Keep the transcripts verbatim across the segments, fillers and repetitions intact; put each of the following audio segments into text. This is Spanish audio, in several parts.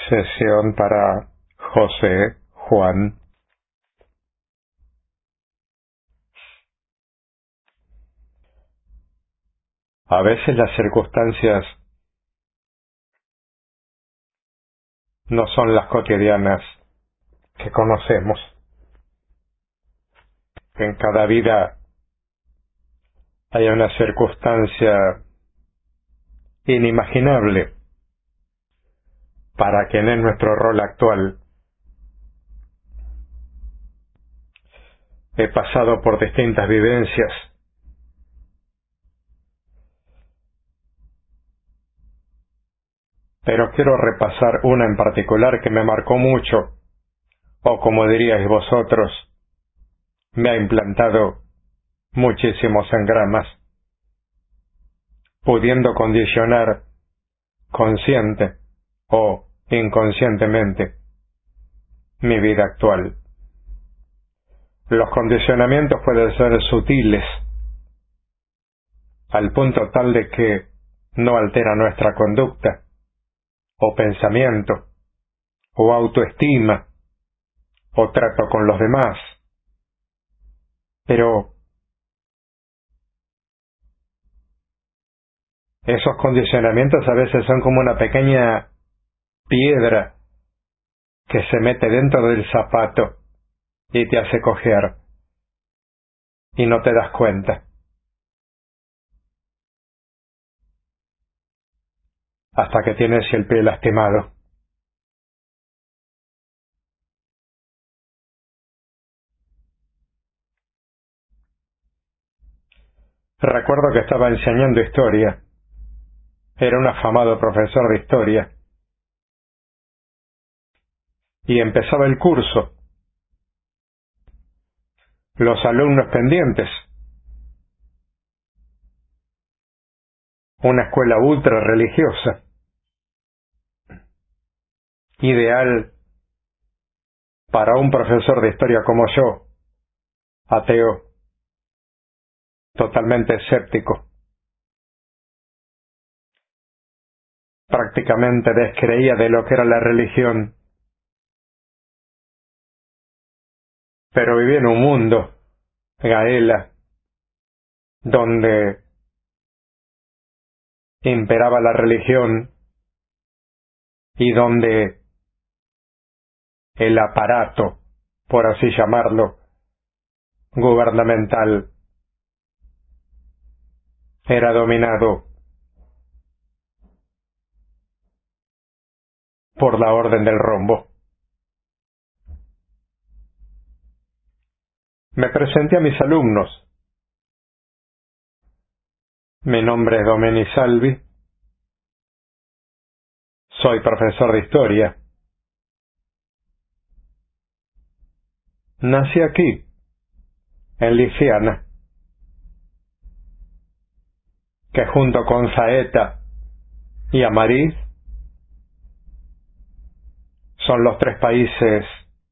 Sesión para José Juan. A veces las circunstancias no son las cotidianas que conocemos. En cada vida hay una circunstancia inimaginable para quien es nuestro rol actual. He pasado por distintas vivencias. Pero quiero repasar una en particular que me marcó mucho, o como diríais vosotros, me ha implantado muchísimos engramas, pudiendo condicionar consciente o inconscientemente mi vida actual. Los condicionamientos pueden ser sutiles, al punto tal de que no altera nuestra conducta, o pensamiento, o autoestima, o trato con los demás. Pero esos condicionamientos a veces son como una pequeña piedra que se mete dentro del zapato y te hace cojear, y no te das cuenta, hasta que tienes el pie lastimado. Recuerdo que estaba enseñando historia. Era un afamado profesor de historia. Y empezaba el curso. Los alumnos pendientes. Una escuela ultra religiosa. Ideal para un profesor de historia como yo, ateo, totalmente escéptico. Prácticamente descreía de lo que era la religión. Pero vivía en un mundo, Gaela, donde imperaba la religión y donde el aparato, por así llamarlo, gubernamental, era dominado por la Orden del Rombo. Me presenté a mis alumnos. Mi nombre es Domeni Salvi. Soy profesor de historia. Nací aquí, en Liciana, que junto con Saeta y Amariz son los tres países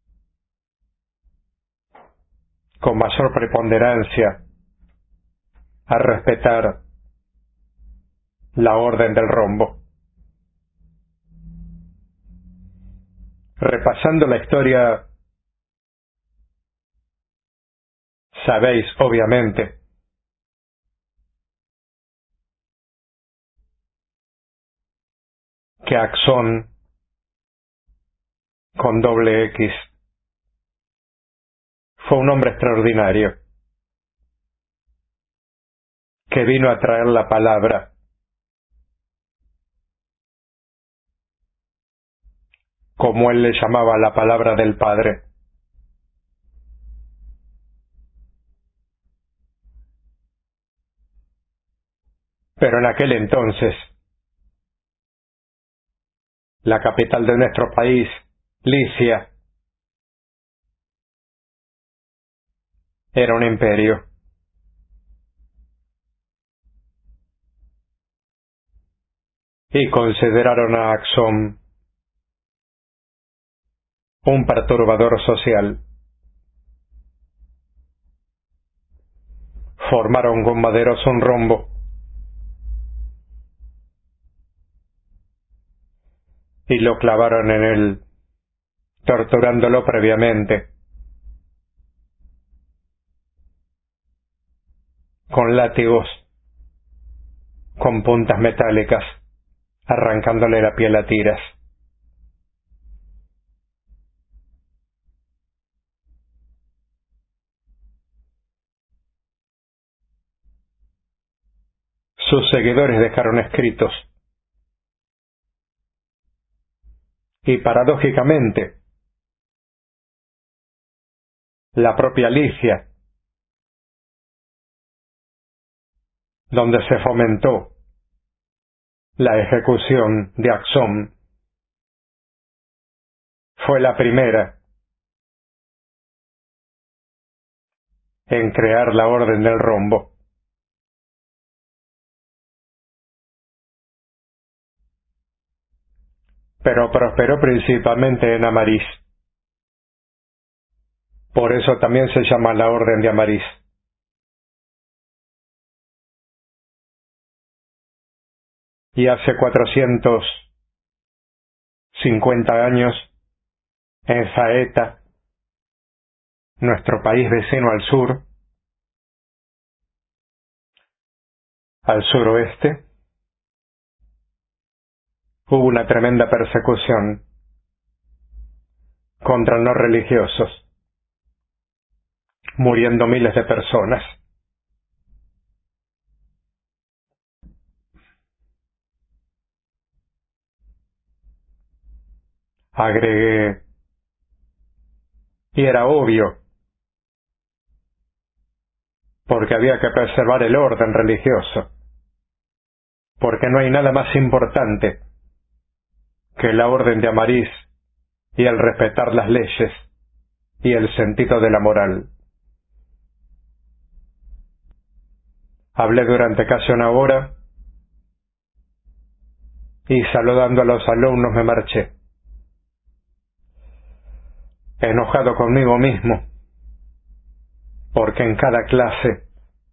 con mayor preponderancia a respetar la Orden del Rombo. Repasando la historia, sabéis, obviamente, que Axón, con doble X, fue un hombre extraordinario, que vino a traer la palabra, como él le llamaba la palabra del Padre. Pero en aquel entonces, la capital de nuestro país, Licia, era un imperio. Y consideraron a Axón un perturbador social. Formaron con Maderos un rombo. y lo clavaron en él, torturándolo previamente con látigos, con puntas metálicas, arrancándole la piel a tiras. Sus seguidores dejaron escritos, y paradójicamente, la propia Licia, donde se fomentó la ejecución de Aksum, fue la primera en crear la Orden del Rombo. Pero prosperó principalmente en Amarís. Por eso también se llama la Orden de Amarís. Y hace cuatrocientos cincuenta años, en Zaeta, nuestro país vecino al sur, al suroeste, hubo una tremenda persecución contra no religiosos, muriendo miles de personas. Agregué, y era obvio, porque había que preservar el orden religioso, porque no hay nada más importante que la Orden de Amarís y el respetar las leyes y el sentido de la moral. Hablé durante casi una hora y saludando a los alumnos me marché, enojado conmigo mismo, porque en cada clase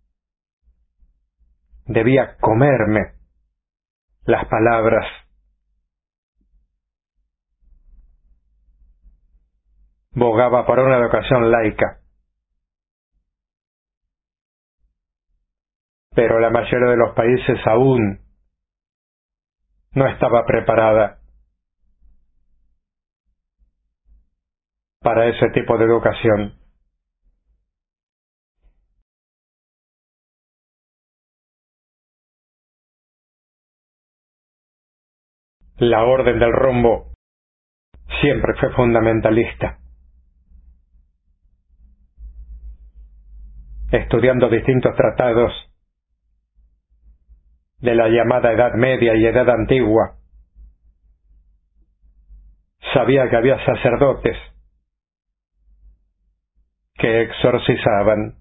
debía comerme las palabras. Bogaba por una educación laica, pero la mayoría de los países aún no estaba preparada para ese tipo de educación. La Orden del Rombo siempre fue fundamentalista, estudiando distintos tratados de la llamada Edad Media y Edad Antigua. Sabía que había sacerdotes que exorcizaban.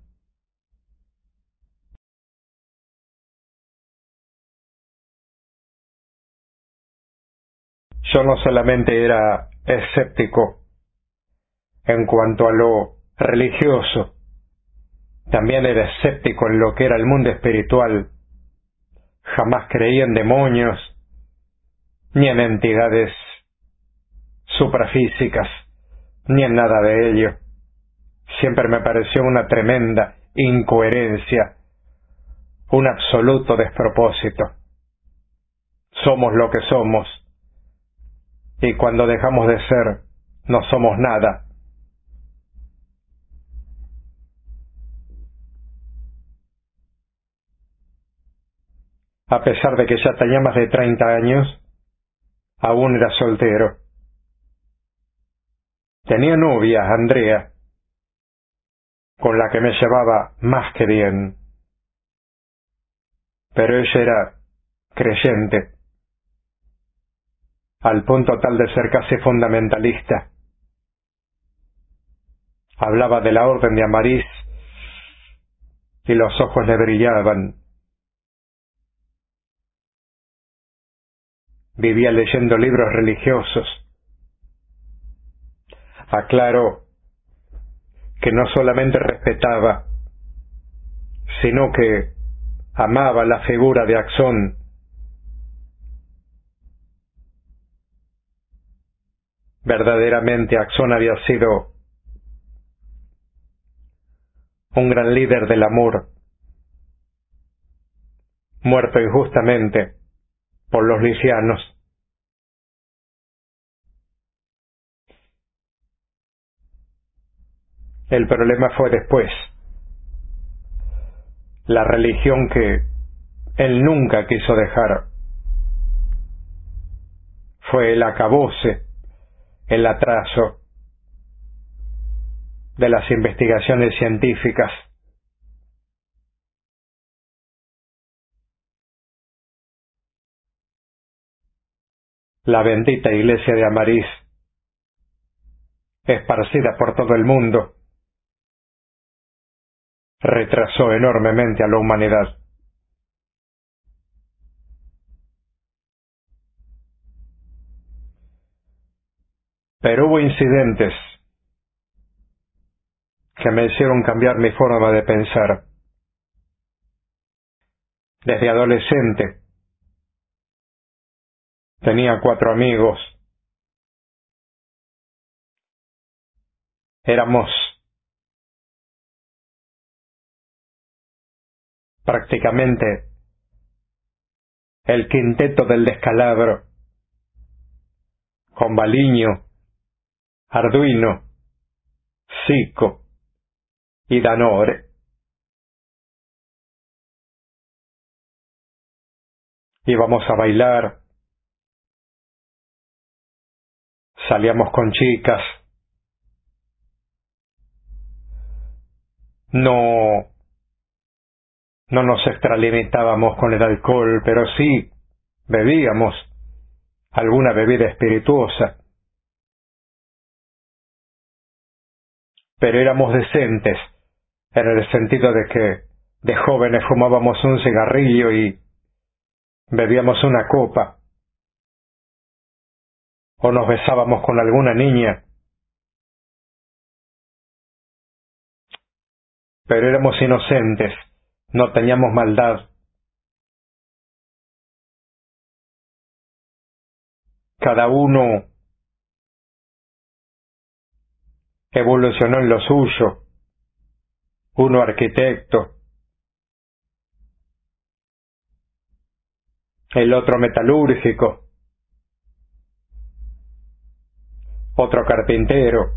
Yo no solamente era escéptico en cuanto a lo religioso, también era escéptico en lo que era el mundo espiritual. Jamás creí en demonios, ni en entidades suprafísicas, ni en nada de ello. Siempre me pareció una tremenda incoherencia, un absoluto despropósito. Somos lo que somos, y cuando dejamos de ser, no somos nada. A pesar de que ya tenía más de treinta años, aún era soltero. Tenía novia, Andrea, con la que me llevaba más que bien, pero ella era creyente, al punto tal de ser casi fundamentalista. Hablaba de la Orden de Amarís y los ojos le brillaban. Vivía leyendo libros religiosos. Aclaró que no solamente respetaba, sino que amaba la figura de Aksum. Verdaderamente Axón había sido un gran líder del amor, muerto injustamente por los licianos. El problema fue después. La religión que él nunca quiso dejar fue el acabose, el atraso de las investigaciones científicas. La bendita iglesia de Amarís, esparcida por todo el mundo, retrasó enormemente a la humanidad. Pero hubo incidentes que me hicieron cambiar mi forma de pensar. Desde adolescente tenía cuatro amigos. Éramos prácticamente el quinteto del descalabro, con Baliño, Arduino, Zico y Danore. Íbamos a bailar, salíamos con chicas. No, no nos extralimitábamos con el alcohol, pero sí bebíamos alguna bebida espirituosa. Pero éramos decentes, en el sentido de que de jóvenes fumábamos un cigarrillo y bebíamos una copa, o nos besábamos con alguna niña. Pero éramos inocentes, no teníamos maldad. Cada uno evolucionó en lo suyo, uno arquitecto, el otro metalúrgico, otro carpintero,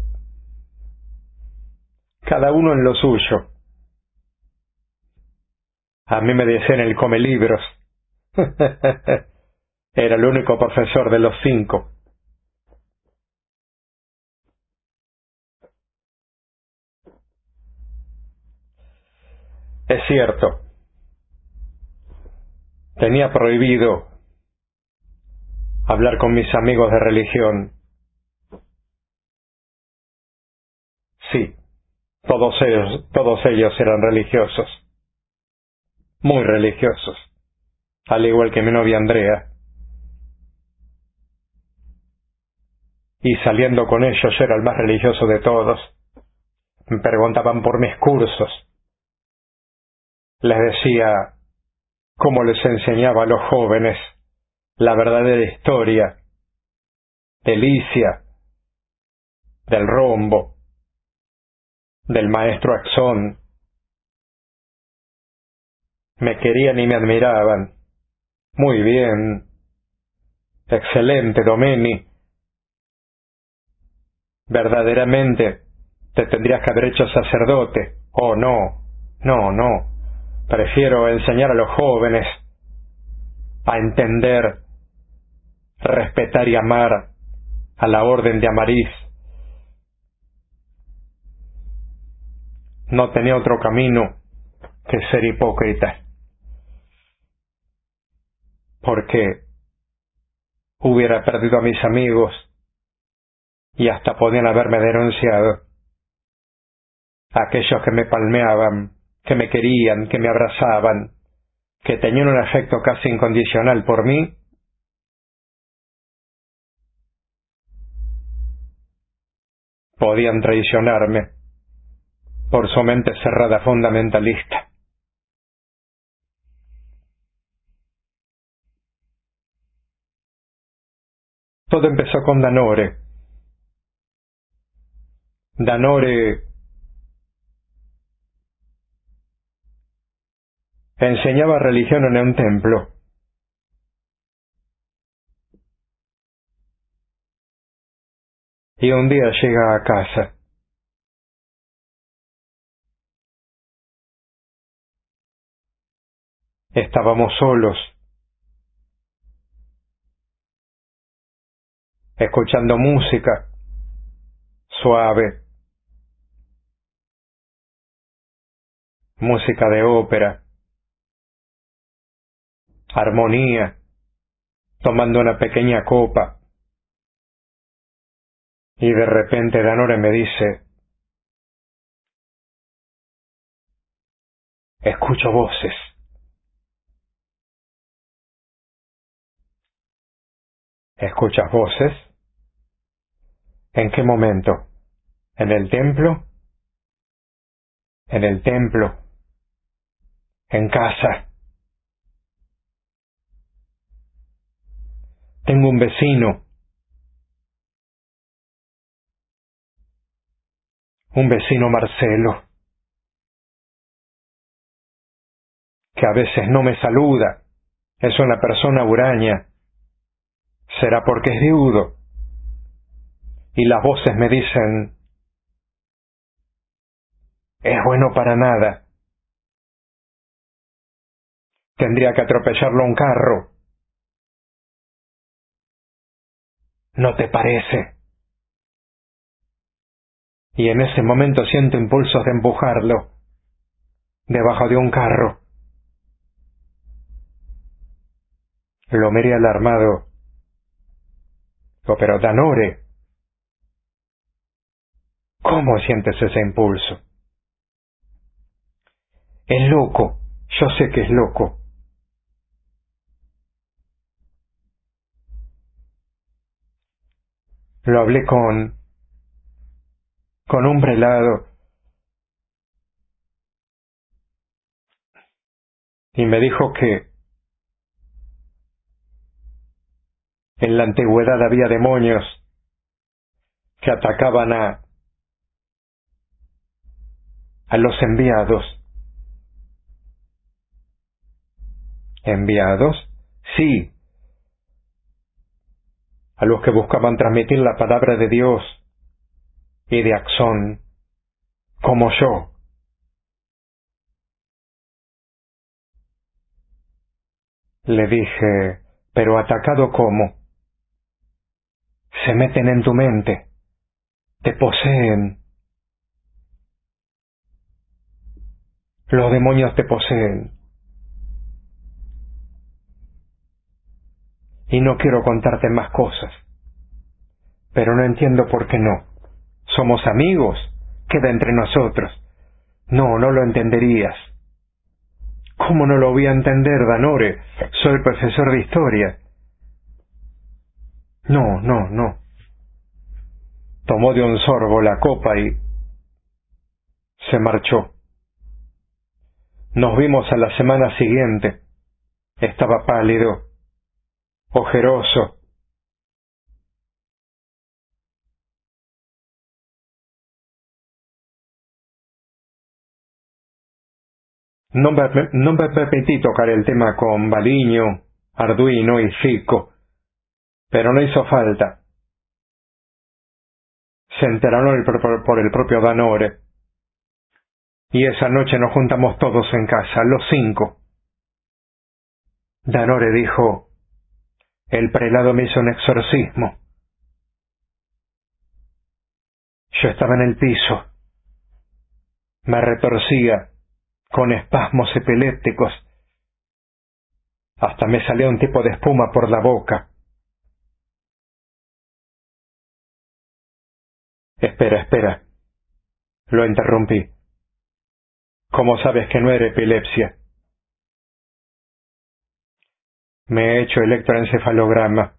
cada uno en lo suyo. A mí me decían el come libros. Era el único profesor de los cinco. Es cierto, tenía prohibido hablar con mis amigos de religión. Sí, todos ellos, todos ellos eran religiosos, muy religiosos, al igual que mi novia Andrea. Y saliendo con ellos yo era el más religioso de todos. Me preguntaban por mis cursos. Les decía cómo les enseñaba a los jóvenes la verdadera historia de Licia, del rombo, del maestro Axón. Me querían y me admiraban. Muy bien. Excelente, Domeni. Verdaderamente te tendrías que haber hecho sacerdote. Oh, no, no, no. Prefiero enseñar a los jóvenes a entender, respetar y amar a la Orden de Amarís. No tenía otro camino que ser hipócrita, porque hubiera perdido a mis amigos y hasta podían haberme denunciado. Aquellos que me palmeaban, que me querían, que me abrazaban, que tenían un afecto casi incondicional por mí, podían traicionarme por su mente cerrada fundamentalista. Todo empezó con Danore, Danore enseñaba religión en un templo. Y un día llega a casa. Estábamos solos, escuchando música suave, música de ópera, armonía, tomando una pequeña copa. Y de repente Danore me dice: escucho voces. ¿Escuchas voces? ¿En qué momento? ¿En el templo? ¿En el templo? ¿En casa? Tengo un vecino, un vecino Marcelo, que a veces no me saluda. Es una persona huraña. ¿Será porque es viudo? Y las voces me dicen: es bueno para nada. Tendría que atropellarlo un carro. ¿No te parece? Y en ese momento siento impulsos de empujarlo debajo de un carro. Lo miré alarmado. Oh, pero Danore, ¿cómo sientes ese impulso? Es loco, yo sé que es loco. Lo hablé con... con un prelado y me dijo que en la antigüedad había demonios que atacaban a... a los enviados. ¿Enviados? Sí, a los que buscaban transmitir la palabra de Dios y de Axón, como yo. Le dije: ¿pero atacado cómo? Se meten en tu mente, te poseen. Los demonios te poseen. Y no quiero contarte más cosas, pero no entiendo por qué no. Somos amigos, queda entre nosotros. No, no lo entenderías. ¿Cómo no lo voy a entender, Danore? Soy profesor de historia. No, no, no. Tomó de un sorbo la copa y se marchó. Nos vimos a la semana siguiente. Estaba pálido, ojeroso. No me, no me permití tocar el tema con Baliño, Arduino y Fico, pero no hizo falta. Se enteraron el, por, por el propio Danore. Y esa noche nos juntamos todos en casa, los cinco. Danore dijo: el prelado me hizo un exorcismo. Yo estaba en el piso. Me retorcía con espasmos epilépticos. Hasta me salía un tipo de espuma por la boca. Espera, espera. Lo interrumpí. ¿Cómo sabes que no era epilepsia? Me he hecho electroencefalograma,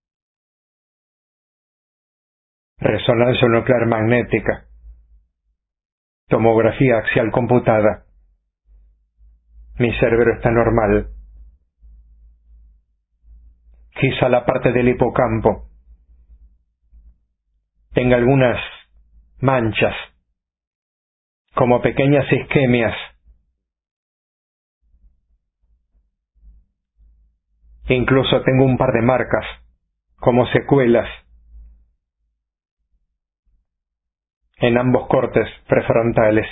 resonancia nuclear magnética, tomografía axial computada. Mi cerebro está normal. Quizá la parte del hipocampo tenga algunas manchas, como pequeñas isquemias. Incluso tengo un par de marcas, como secuelas, en ambos cortes prefrontales.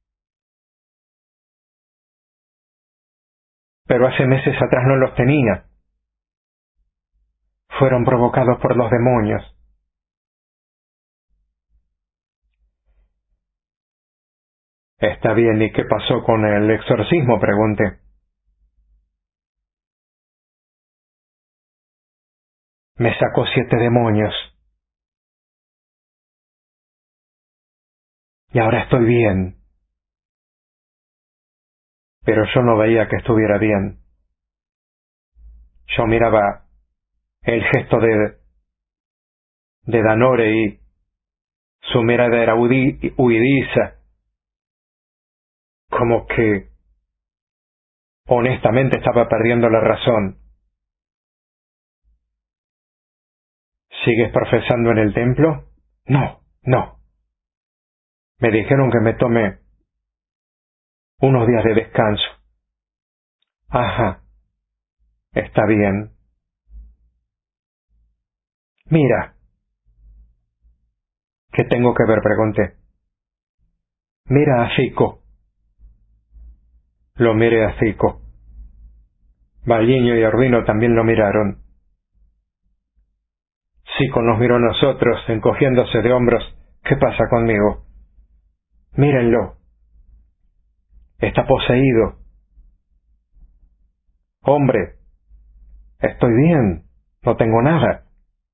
Pero hace meses atrás no los tenía. Fueron provocados por los demonios. Está bien, ¿y qué pasó con el exorcismo?, pregunté. Me sacó siete demonios. Y ahora estoy bien. Pero yo no veía que estuviera bien. Yo miraba el gesto de, de Danore y su mirada era hudi- huidiza. Como que, honestamente, estaba perdiendo la razón. ¿Sigues profesando en el templo? No, no. Me dijeron que me tome unos días de descanso. Ajá, está bien. Mira. ¿Qué tengo que ver?, pregunté. Mira a Fico. Lo miré a Fico. Balliño y Arduino también lo miraron. Fico nos miró a nosotros, encogiéndose de hombros. ¿Qué pasa conmigo? Mírenlo. Está poseído. Hombre, estoy bien. No tengo nada.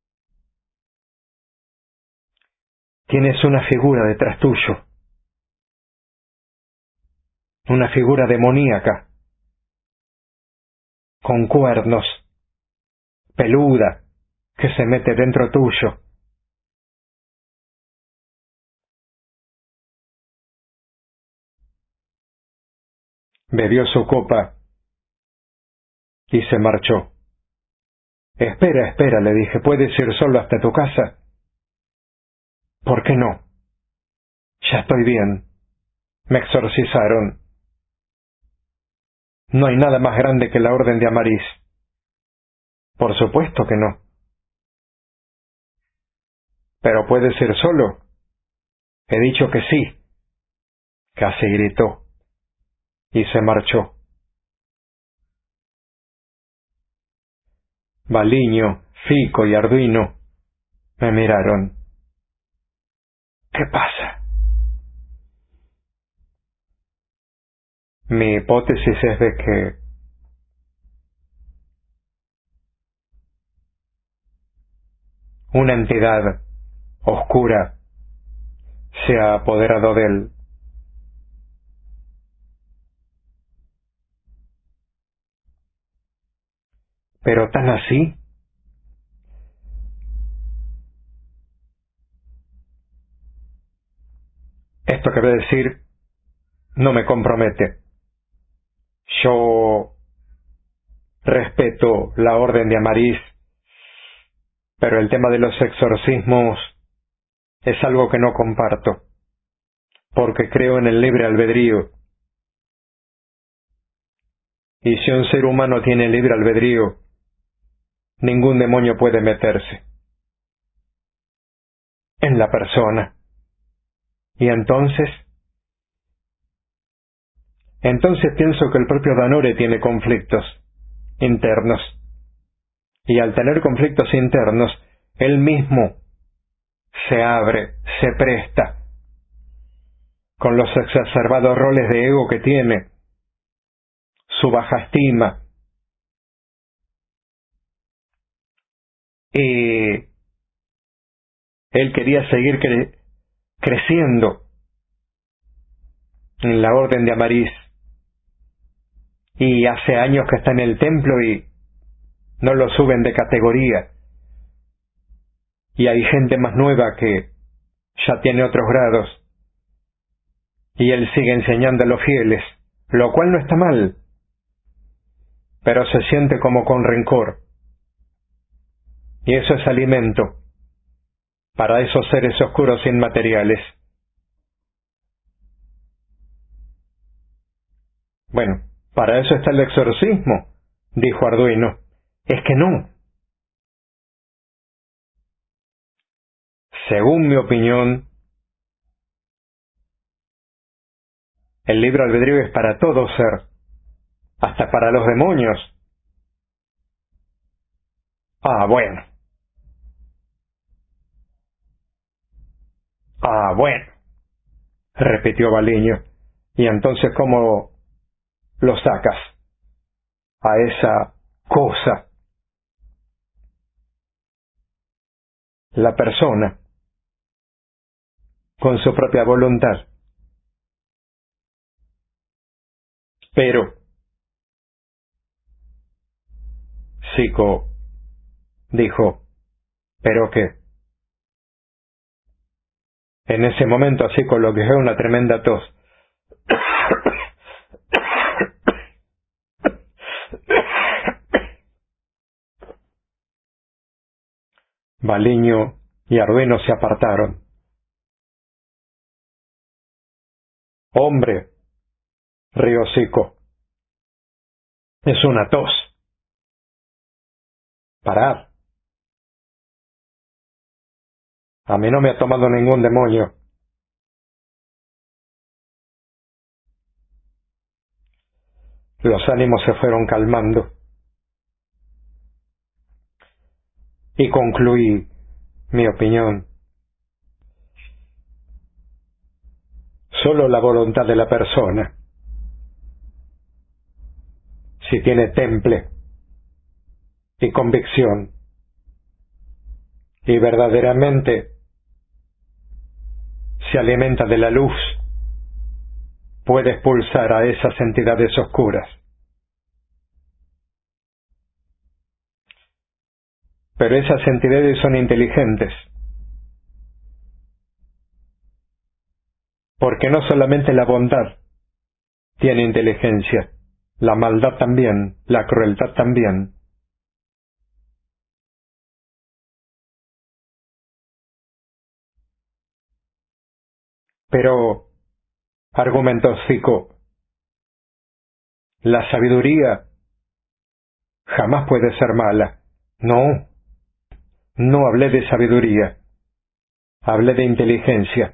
Tienes una figura detrás tuyo. Una figura demoníaca. Con cuernos. Peluda. Que se mete dentro tuyo. Bebió su copa y se marchó. Espera, espera, le dije, ¿puedes ir solo hasta tu casa? ¿Por qué no? Ya estoy bien. Me exorcizaron. No hay nada más grande que la Orden de Amariz. Por supuesto que no. ¿Pero puedes ir solo? He dicho que sí. Casi gritó. Y se marchó. Balliño, Fico y Arduino me miraron. ¿Qué pasa? Mi hipótesis es de que una entidad oscura se ha apoderado de él. Pero tan así. Esto que voy a decir no me compromete. Yo respeto la Orden de Amariz, pero el tema de los exorcismos es algo que no comparto, porque creo en el libre albedrío. Y si un ser humano tiene libre albedrío, ningún demonio puede meterse en la persona. Y entonces, entonces pienso que el propio Danore tiene conflictos internos. Y al tener conflictos internos, él mismo se abre, se presta, con los exacerbados roles de ego que tiene, su baja estima. Y él quería seguir cre- creciendo en la Orden de Amariz. Y hace años que está en el templo y no lo suben de categoría. Y hay gente más nueva que ya tiene otros grados. Y él sigue enseñando a los fieles, lo cual no está mal, pero se siente como con rencor. Y eso es alimento para esos seres oscuros inmateriales. Bueno, para eso está el exorcismo, dijo Arduino. Es que no. Según mi opinión, el libre albedrío es para todo ser, hasta para los demonios. Ah, bueno. Ah, bueno, repitió Baliño. ¿Y entonces cómo lo sacas a esa cosa? La persona, con su propia voluntad. Pero, Zico dijo, ¿pero qué? En ese momento Zico lo que fue una tremenda tos. Baliño y Arduino se apartaron. Hombre, rió Zico, es una tos. Parad. A mí no me ha tomado ningún demonio. Los ánimos se fueron calmando. Y concluí mi opinión. Solo la voluntad de la persona, si tiene temple y convicción, y verdaderamente se alimenta de la luz, puede expulsar a esas entidades oscuras. Pero esas entidades son inteligentes, porque no solamente la bondad tiene inteligencia, la maldad también, la crueldad también. Pero, argumentó Zico, la sabiduría jamás puede ser mala. No, no hablé de sabiduría, hablé de inteligencia.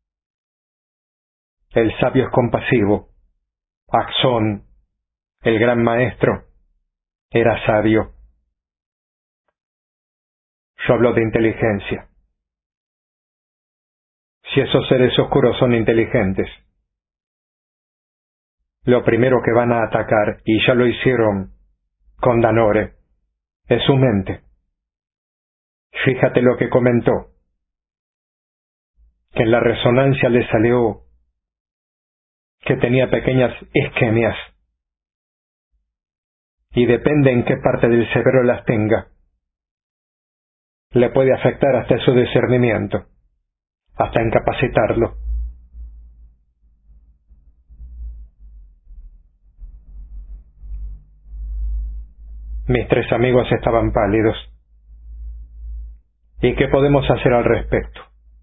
El sabio es compasivo. Axón, el gran maestro, era sabio. Yo hablo de inteligencia. Si esos seres oscuros son inteligentes, lo primero que van a atacar, y ya lo hicieron con Danore, es su mente. Fíjate lo que comentó, que en la resonancia le salió que tenía pequeñas isquemias, y depende en qué parte del cerebro las tenga, le puede afectar hasta su discernimiento, hasta incapacitarlo. Mis tres amigos estaban pálidos. ¿Y qué podemos hacer al respecto?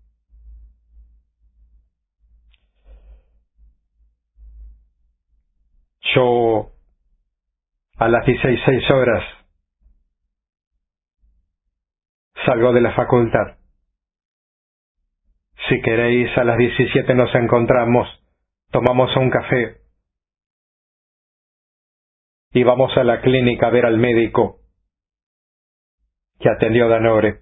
Yo, a las dieciséis horas, salgo de la facultad. Si queréis, a las diecisiete nos encontramos, tomamos un café y vamos a la clínica a ver al médico que atendió a Danore.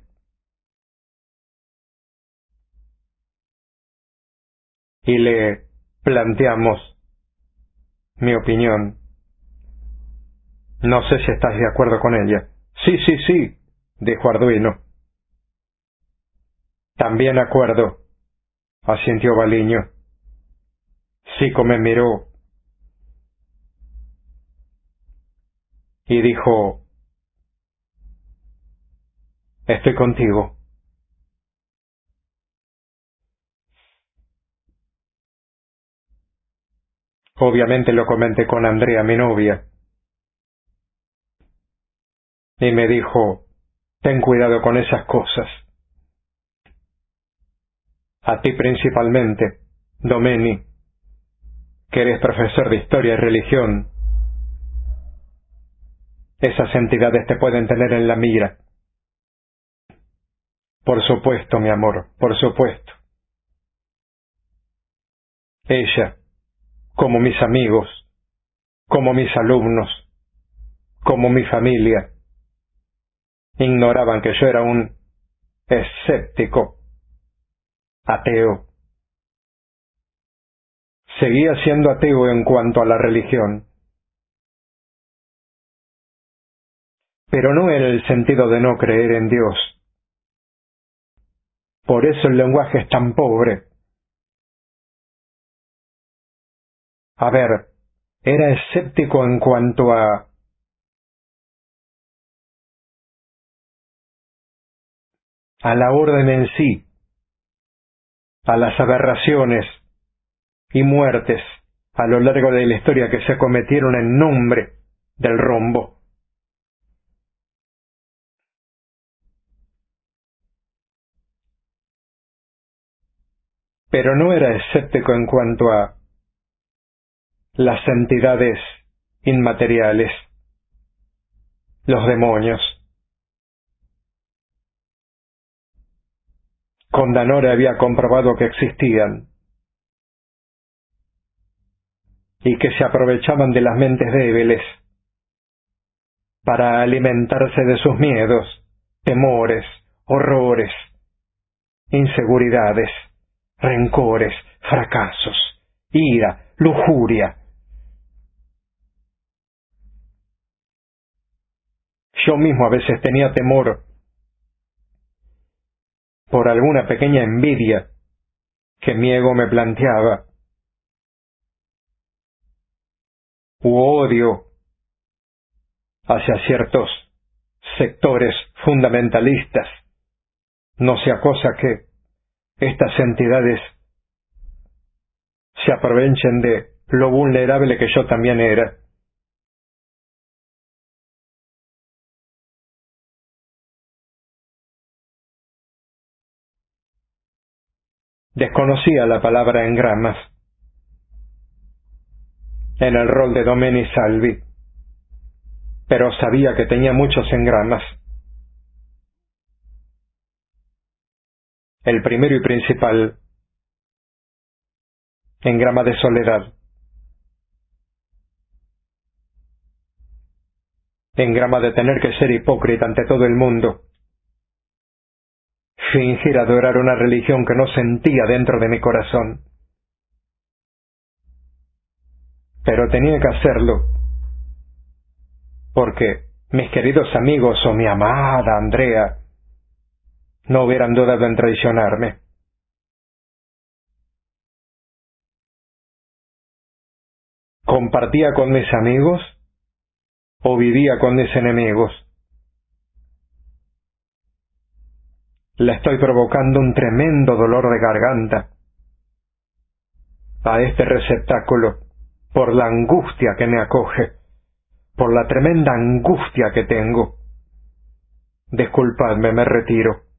Y le planteamos mi opinión. No sé si estás de acuerdo con ella. Sí, sí, sí, dijo Arduino. También acuerdo, asintió Baliño. Zico me miró y dijo, estoy contigo. Obviamente lo comenté con Andrea, mi novia, y me dijo, ten cuidado con esas cosas. A ti principalmente, Domeni, que eres profesor de historia y religión, esas entidades te pueden tener en la mira. Por supuesto, mi amor, por supuesto. Ella, como mis amigos, como mis alumnos, como mi familia, ignoraban que yo era un escéptico, ateo. Seguía siendo ateo en cuanto a la religión, pero no en el sentido de no creer en Dios. Por eso el lenguaje es tan pobre. A ver, era escéptico en cuanto a a la orden en sí, a las aberraciones y muertes a lo largo de la historia que se cometieron en nombre del rombo. Pero no era escéptico en cuanto a las entidades inmateriales, los demonios. Con Danore había comprobado que existían y que se aprovechaban de las mentes débiles para alimentarse de sus miedos, temores, horrores, inseguridades, rencores, fracasos, ira, lujuria. Yo mismo a veces tenía temor por alguna pequeña envidia que mi ego me planteaba, u odio hacia ciertos sectores fundamentalistas, no sea cosa que estas entidades se aprovechen de lo vulnerable que yo también era. Desconocía la palabra engramas en el rol de Domeni Salvi, pero sabía que tenía muchos engramas. El primero y principal, engrama de soledad, engrama de tener que ser hipócrita ante todo el mundo, fingir adorar una religión que no sentía dentro de mi corazón. Pero tenía que hacerlo, porque mis queridos amigos o mi amada Andrea no hubieran dudado en traicionarme. ¿Compartía con mis amigos o vivía con mis enemigos? Le estoy provocando un tremendo dolor de garganta a este receptáculo por la angustia que me acoge, por la tremenda angustia que tengo. Disculpadme, me retiro.